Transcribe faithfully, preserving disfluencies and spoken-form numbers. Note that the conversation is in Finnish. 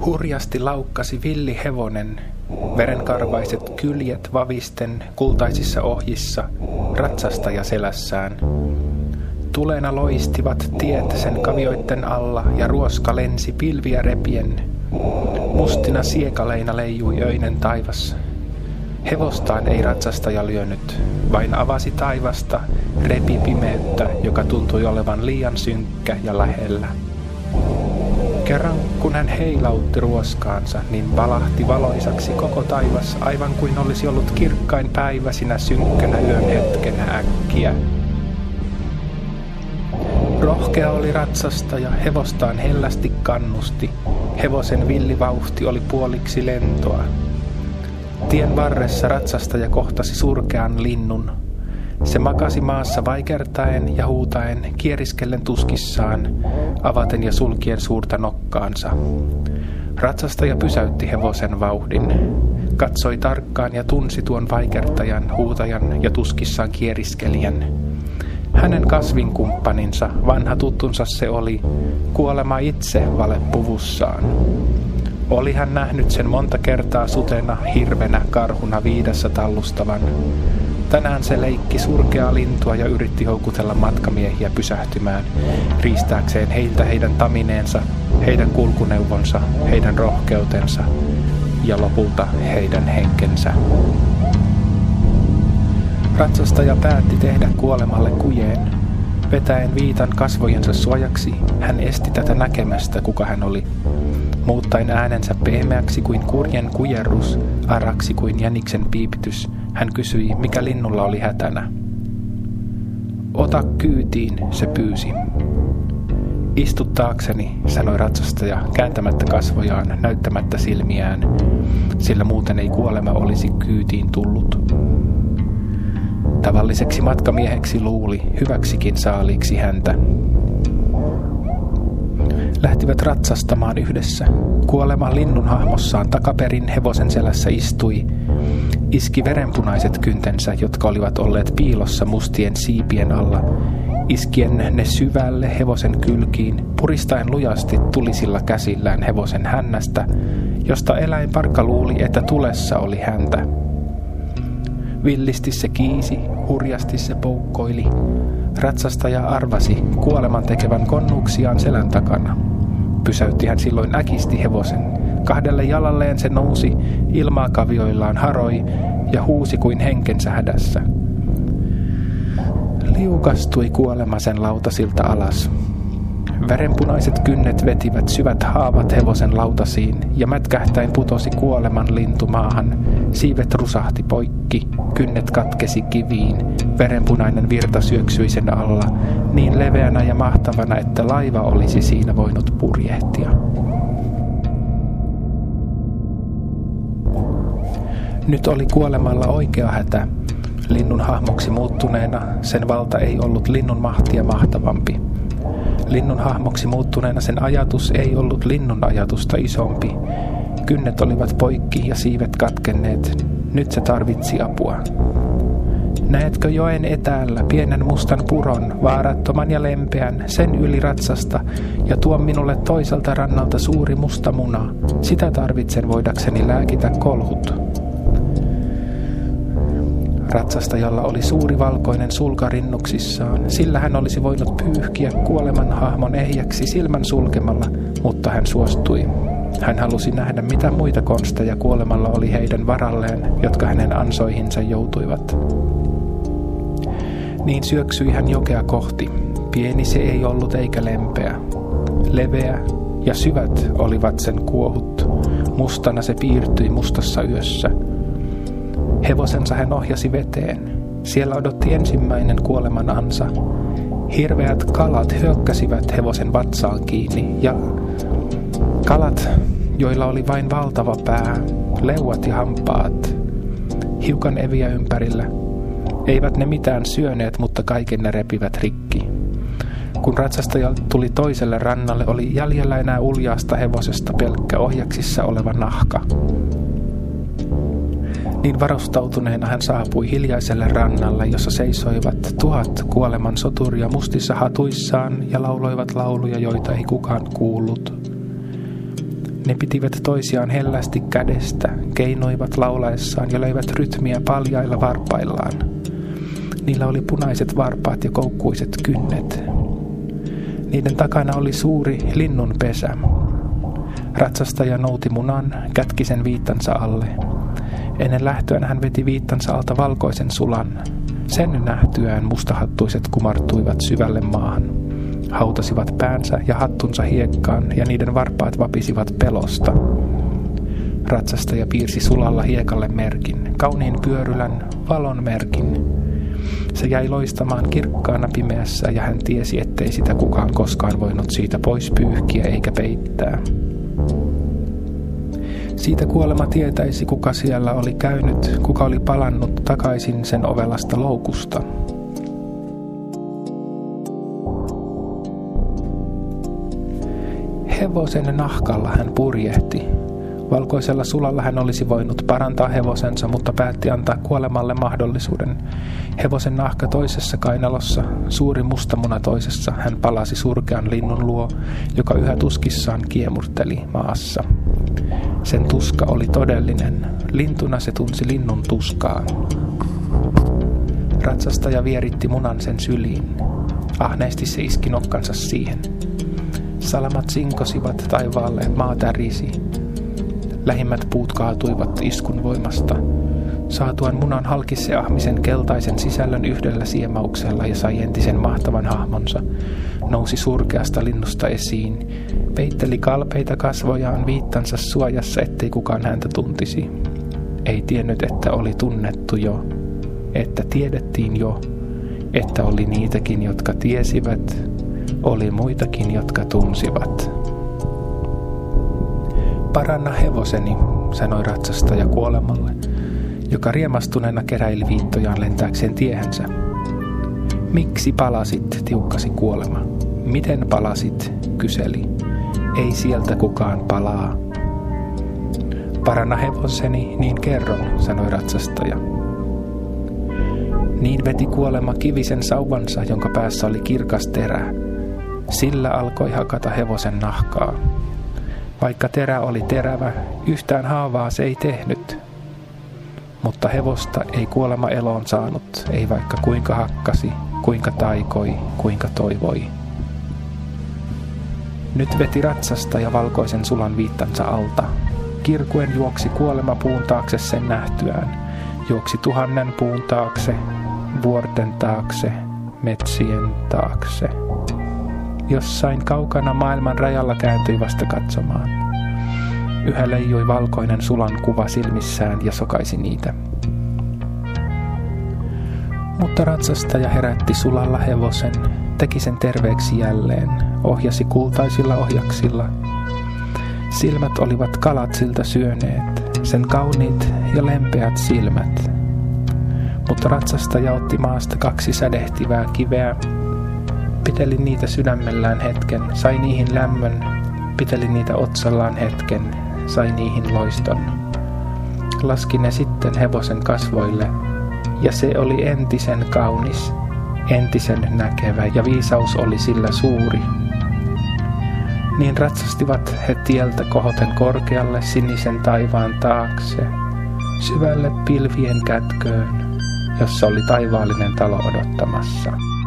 Hurjasti laukkasi villi hevonen, verenkarvaiset kyljet vavisten kultaisissa ohjissa, ratsastaja selässään. Tulena loistivat tiet sen kavioitten alla ja ruoska lensi pilviä repien. Mustina siekaleina leijui öinen taivas. Hevostaan ei ratsastaja lyönyt, vain avasi taivasta, repi pimeyttä, joka tuntui olevan liian synkkä ja lähellä. Kerran kun hän heilautti ruoskaansa, niin valahti valoisaksi koko taivas, aivan kuin olisi ollut kirkkain päivä sinä synkkänä yön hetkenä äkkiä. Rohkea oli ratsastaja, hevostaan hellästi kannusti. Hevosen villi vauhti oli puoliksi lentoa. Tien varressa ratsastaja kohtasi surkean linnun. Se makasi maassa vaikertaen ja huutaen, kieriskellen tuskissaan, avaten ja sulkien suurta nokkaansa. Ratsastaja pysäytti hevosen vauhdin. Katsoi tarkkaan ja tunsi tuon vaikertajan, huutajan ja tuskissaan kieriskelijän. Hänen kasvinkumppaninsa, vanha tuttunsa se oli, kuolema itse valepuvussaan. Oli hän nähnyt sen monta kertaa sutena, hirvenä, karhuna viidessä tallustavan. Tänään se leikki surkeaa lintua ja yritti houkutella matkamiehiä pysähtymään, riistääkseen heiltä heidän tamineensa, heidän kulkuneuvonsa, heidän rohkeutensa ja lopulta heidän henkensä. Ratsastaja päätti tehdä kuolemalle kujeen. Vetäen viitan kasvojensa suojaksi, hän esti tätä näkemästä, kuka hän oli. Muuttaen äänensä pehmeäksi kuin kurjen kujerrus, araksi kuin jäniksen piipitys, hän kysyi, mikä linnulla oli hätänä. Ota kyytiin, se pyysi. Istu taakseni, sanoi ratsastaja, kääntämättä kasvojaan, näyttämättä silmiään, sillä muuten ei kuolema olisi kyytiin tullut. Tavalliseksi matkamieheksi luuli, hyväksikin saaliiksi häntä. Lähtivät ratsastamaan yhdessä. Kuolema linnun hahmossaan takaperin hevosen selässä istui. Iski verenpunaiset kyntensä, jotka olivat olleet piilossa mustien siipien alla. Iskien ne syvälle hevosen kylkiin, puristaen lujasti tulisilla käsillään hevosen hännästä, josta eläinparkka luuli, että tulessa oli häntä. Villisti se kiisi, hurjasti se poukkoili. Ratsastaja arvasi kuoleman tekevän konnuksiaan selän takana. Pysäytti hän silloin äkisti hevosen. Kahdelle jalalleen se nousi, ilmaa kavioillaan haroi ja huusi kuin henkensä hädässä. Liukastui kuolema sen lautasilta alas. Verenpunaiset kynnet vetivät syvät haavat hevosen lautasiin ja mätkähtäen putosi kuoleman lintu maahan. Siivet rusahti poikki, kynnet katkesi kiviin, verenpunainen virta syöksyi sen alla, niin leveänä ja mahtavana, että laiva olisi siinä voinut purjehtia. Nyt oli kuolemalla oikea hätä. Linnun hahmoksi muuttuneena sen valta ei ollut linnun mahtia mahtavampi. Linnun hahmoksi muuttuneena sen ajatus ei ollut linnun ajatusta isompi. Kynnet olivat poikki ja siivet katkenneet. Nyt se tarvitsi apua. Näetkö joen etäällä pienen mustan puron, vaarattoman ja lempeän, sen yli ratsasta, ja tuo minulle toiselta rannalta suuri musta muna. Sitä tarvitsen voidakseni lääkitä kolhut. Ratsastajalla oli suuri valkoinen sulka rinnuksissaan, sillä hän olisi voinut pyyhkiä kuoleman hahmon ehjäksi silmän sulkemalla, mutta hän suostui. Hän halusi nähdä, mitä muita konsteja kuolemalla oli heidän varalleen, jotka hänen ansoihinsa joutuivat. Niin syöksyi hän jokea kohti. Pieni se ei ollut eikä lempeä. Leveä ja syvät olivat sen kuohut. Mustana se piirtyi mustassa yössä. Hevosensa hän ohjasi veteen. Siellä odotti ensimmäinen kuoleman ansa. Hirveät kalat hyökkäsivät hevosen vatsaan kiinni ja kalat, joilla oli vain valtava pää, leuat ja hampaat, hiukan eviä ympärillä. Eivät ne mitään syöneet, mutta kaiken ne repivät rikki. Kun ratsastaja tuli toiselle rannalle, oli jäljellä enää uljaasta hevosesta pelkkä ohjaksissa oleva nahka. Niin varustautuneena hän saapui hiljaiselle rannalle, jossa seisoivat tuhat kuoleman soturia mustissa hatuissaan ja lauloivat lauluja, joita ei kukaan kuullut. Ne pitivät toisiaan hellästi kädestä, keinoivat laulaessaan ja löivät rytmiä paljailla varpaillaan. Niillä oli punaiset varpaat ja koukkuiset kynnet. Niiden takana oli suuri linnunpesä. Ratsastaja nouti munan, kätki sen viittansa alle. Ennen lähtöään hän veti viittansa alta valkoisen sulan. Sen nähtyään mustahattuiset kumartuivat syvälle maahan. Hautasivat päänsä ja hattunsa hiekkaan ja niiden varpaat vapisivat pelosta. Ratsastaja piirsi sulalla hiekalle merkin, kauniin pyörylän, valon merkin. Se jäi loistamaan kirkkaana pimeässä ja hän tiesi, ettei sitä kukaan koskaan voinut siitä pois pyyhkiä eikä peittää. Siitä kuolema tietäisi, kuka siellä oli käynyt, kuka oli palannut takaisin sen ovelasta loukusta. Hevosen nahkalla hän purjehti. Valkoisella sulalla hän olisi voinut parantaa hevosensa, mutta päätti antaa kuolemalle mahdollisuuden. Hevosen nahka toisessa kainalossa, suuri mustamuna toisessa, hän palasi surkean linnun luo, joka yhä tuskissaan kiemurteli maassa. Sen tuska oli todellinen. Lintuna se tunsi linnun tuskaa. Ratsastaja vieritti munan sen syliin. Ahneesti se iski nokkansa siihen. Salamat sinkosivat taivaalle, maa tärisi. Lähimmät puut kaatuivat iskun voimasta. Saatuan munan halki se ahmisen keltaisen sisällön yhdellä siemauksella ja sai entisen mahtavan hahmonsa. Nousi surkeasta linnusta esiin. Peitteli kalpeita kasvojaan viittansa suojassa, ettei kukaan häntä tuntisi. Ei tiennyt, että oli tunnettu jo. Että tiedettiin jo. Että oli niitäkin, jotka tiesivät. Oli muitakin, jotka tunsivat. Paranna hevoseni, sanoi ratsastaja kuolemalle, joka riemastuneena keräili viittojaan lentääkseen tiehensä. Miksi palasit, tiukkasi kuolema. Miten palasit, kyseli. Ei sieltä kukaan palaa. Paranna hevoseni, niin kerron, sanoi ratsastaja. Niin veti kuolema kivisen sauvansa, jonka päässä oli kirkas terä. Sillä alkoi hakata hevosen nahkaa. Vaikka terä oli terävä, yhtään haavaa se ei tehnyt. Mutta hevosta ei kuolema eloon saanut, ei vaikka kuinka hakkasi, kuinka taikoi, kuinka toivoi. Nyt veti ratsastaja valkoisen sulan viittansa alta. Kirkuen juoksi kuolema puun taakse sen nähtyään. Juoksi tuhannen puun taakse, vuorten taakse, metsien taakse. Jossain kaukana maailman rajalla kääntyi vasta katsomaan. Yhä leijui valkoinen sulan kuva silmissään ja sokaisi niitä. Mutta ratsastaja herätti sulalla hevosen, teki sen terveeksi jälleen, ohjasi kultaisilla ohjaksilla. Silmät olivat kalat siltä syöneet, sen kauniit ja lempeät silmät. Mutta ratsastaja otti maasta kaksi sädehtivää kiveä, piteli niitä sydämellään hetken, sai niihin lämmön, piteli niitä otsallaan hetken, sai niihin loiston. Laski ne sitten hevosen kasvoille, ja se oli entisen kaunis, entisen näkevä, ja viisaus oli sillä suuri. Niin ratsastivat he tieltä kohoten korkealle sinisen taivaan taakse, syvälle pilvien kätköön, jossa oli taivaallinen talo odottamassa.